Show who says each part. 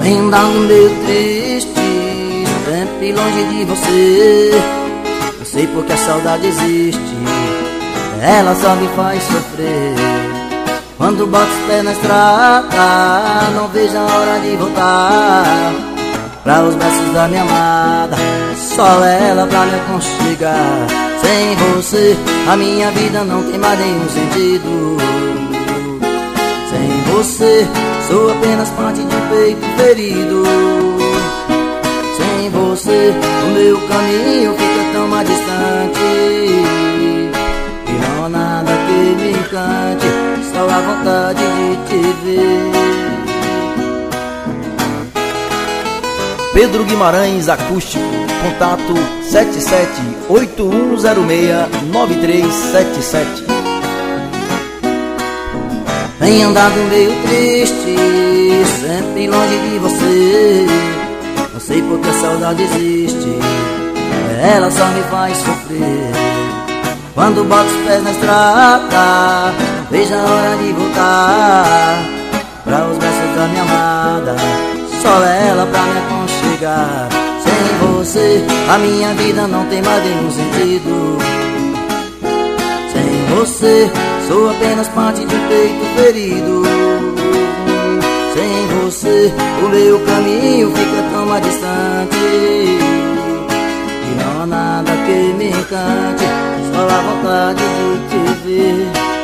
Speaker 1: Vem andando meio triste, sempre longe de você. Não sei porque a saudade existe, ela só me faz sofrer. Quando boto os pés na estrada, não vejo a hora de voltar pra os braços da minha amada, só ela pra me aconchegar. Sem você, a minha vida não tem mais nenhum sentido. Sem você, sou apenas parte de um peito ferido. Sem você, o meu caminho fica tão mais distante. E não há nada que me encante, só a vontade de te ver.
Speaker 2: Pedro Guimarães Acústico, contato 7781069377.
Speaker 1: Vem andado meio triste, sempre longe de você. Não sei porque a saudade existe, ela só me faz sofrer. Quando boto os pés na estrada, vejo a hora de voltar pra os braços da minha amada, só ela pra me aconchegar. Sem você, a minha vida não tem mais nenhum sentido. Sem você, sou apenas parte de um peito ferido. Sem você, o meu caminho fica tão mais distante. E não há nada que me encante, só a vontade de te ver.